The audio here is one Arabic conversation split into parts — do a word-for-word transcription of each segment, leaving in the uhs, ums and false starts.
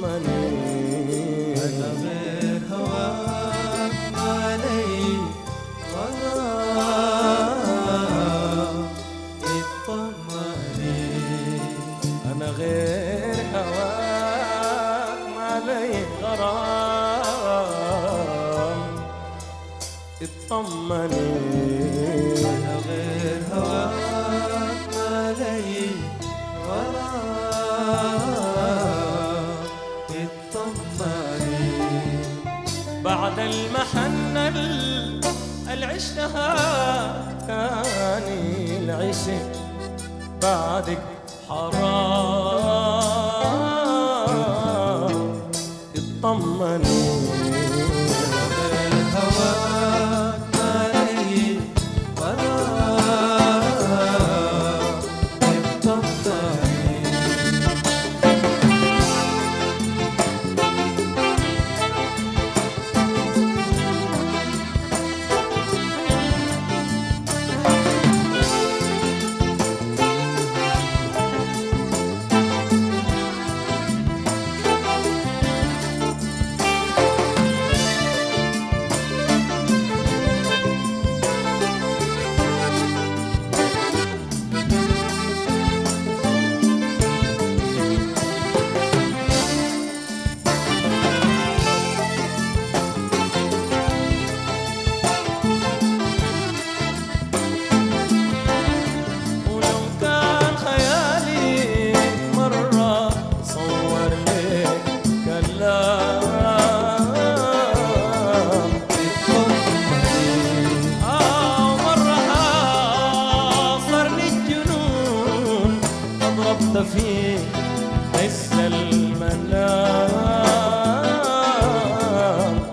اطمني أنا غير هواك ما لي غرام اطمني أنا غير هواك ما لي غرام اطمني أنا غير هواك ما لي غرام اطمني بعد المحنة اللي عشتها كاني العشق بعدك حرام اطمني هواك ما لي غرام اطمني في حس المنام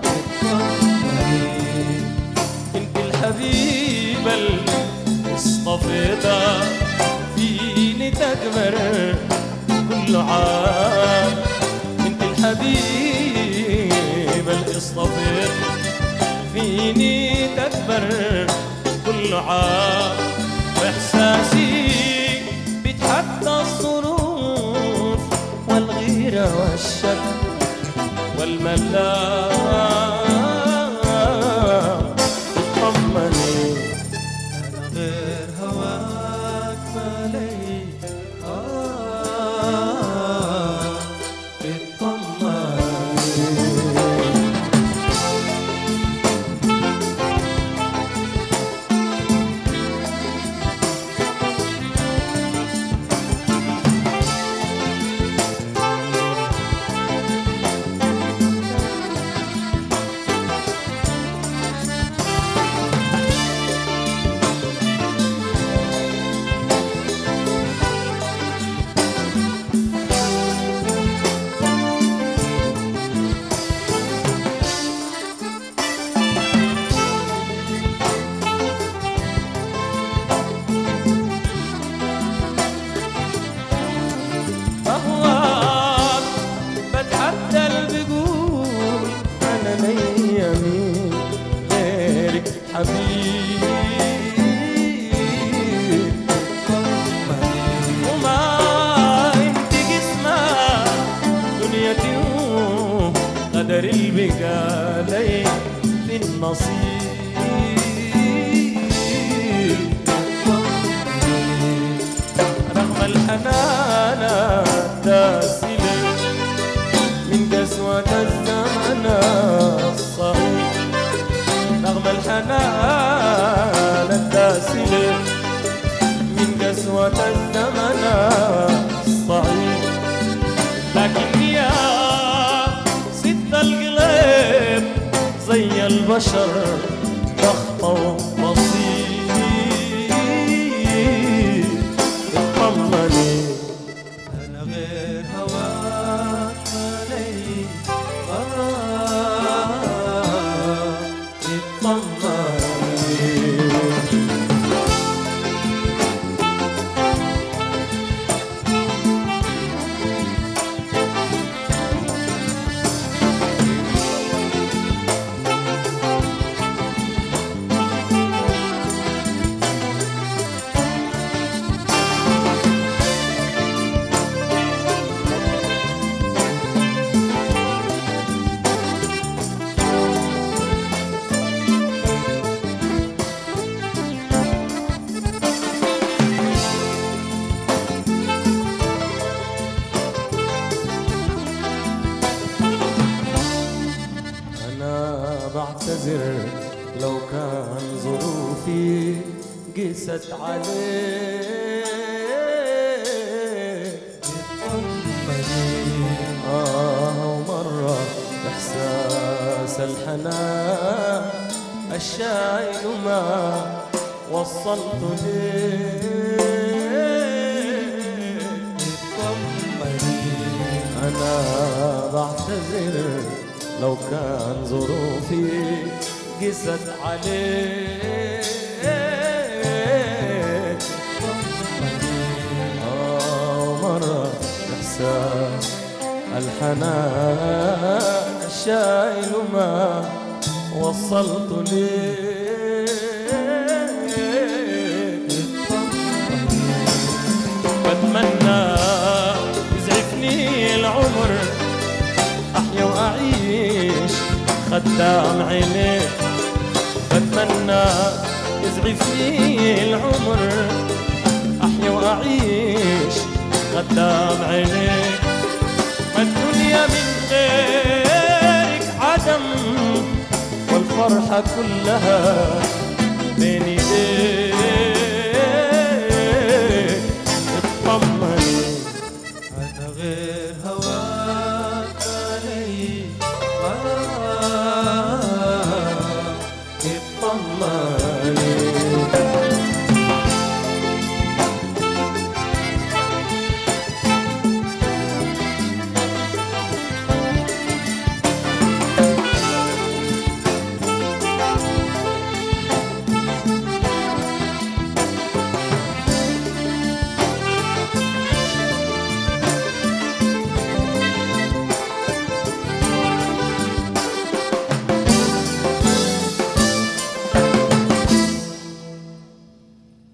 انت الحبيبة اللي اصطفيتها فيني تكبر كل عام انت الحبيبة اللي اصطفيتها فيني تكبر كل عام واحساسي حتى الصروف والغيرة والشك والملام اطمني أنا غير هواك ما لي غرام اطمني حبيب وما انت قسمة دنيتي قدر البقاء لي في النصيب رغم الحنان الداسلة من قسوة الزمن الصعيب رغم الحنان الداسلة من قسوة الزمن الصعيب لكن يا ست القلب زي البشر ضغطة وبسيط اطمني أنا غير هواك ما لي غرام اطمني بعتذر لو كان ظروفي قست عليك. آه ومرة إحساس الحنان الشايل ما وصلت ليك. أنا بعتذر لو كان ظروفي قست عليك. آه مرة إحساس الحنان الشايل ما وصلت ليك. بتمنى يزعفني العمر أحيا وأعيش خدام عينيك. بتمنى يزعفني العمر أحيا وأعيش خدام عينيك. الدنيا من غيرك عدم والفرحة كلها بين ايديك.